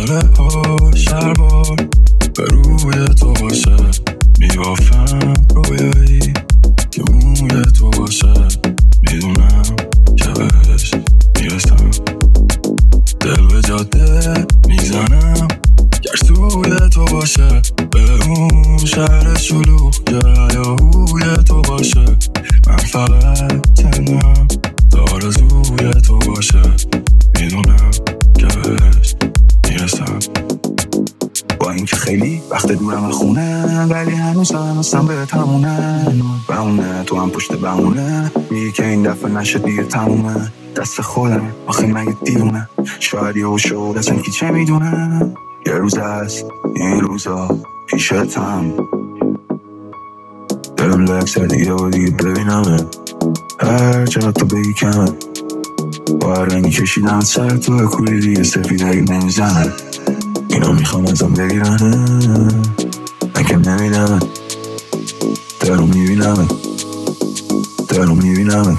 پنجره ها شلوار به روی تو باشه، میبافم رویایی که موی تو باشه، میدونم که بهش میرسم. دل به جاده میزنم گر سوی تو باشه، به اون شهر شلوغ که هیاهوی تو باشه. من فقط تنم تا آرزوی تو باشه، میدونم که بهش میرسم. با اینکه خیلی وقت دورم خونه، ولی هنوز هستم به تمونه. بمونه تو هم پشت بمونه، میگه که این دفعه نشه دیگه تمومه. دست خودم آخه مگه دیونه، شاید یه شد اصلا کی چه میدونه. یه روز هست این روزا پیشتم، دلم لکس دیگه و دیگه ببینمه. هر چقدر تو بگی کمه، با هر رنگی کشیدم سر تو کولی دیگه سفید اگه نمیزنه. اینا میخوام ازم بگیرنه، من که نمیدمه. درو میبینمه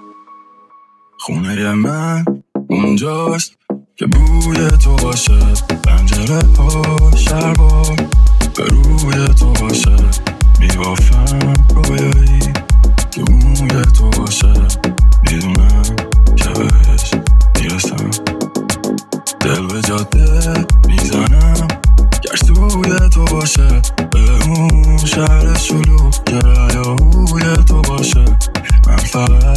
خونه من اونجاست که بوی تو باشه، پنجره ها شلوار به روی تو باشه، میبافم رویایی که موی تو باشه، میدونم که بهش میرسم. دل به جاده میزنم گر سوی تو باشه، به اون شهر شلوغ که هیاهوی تو باشه. من فقط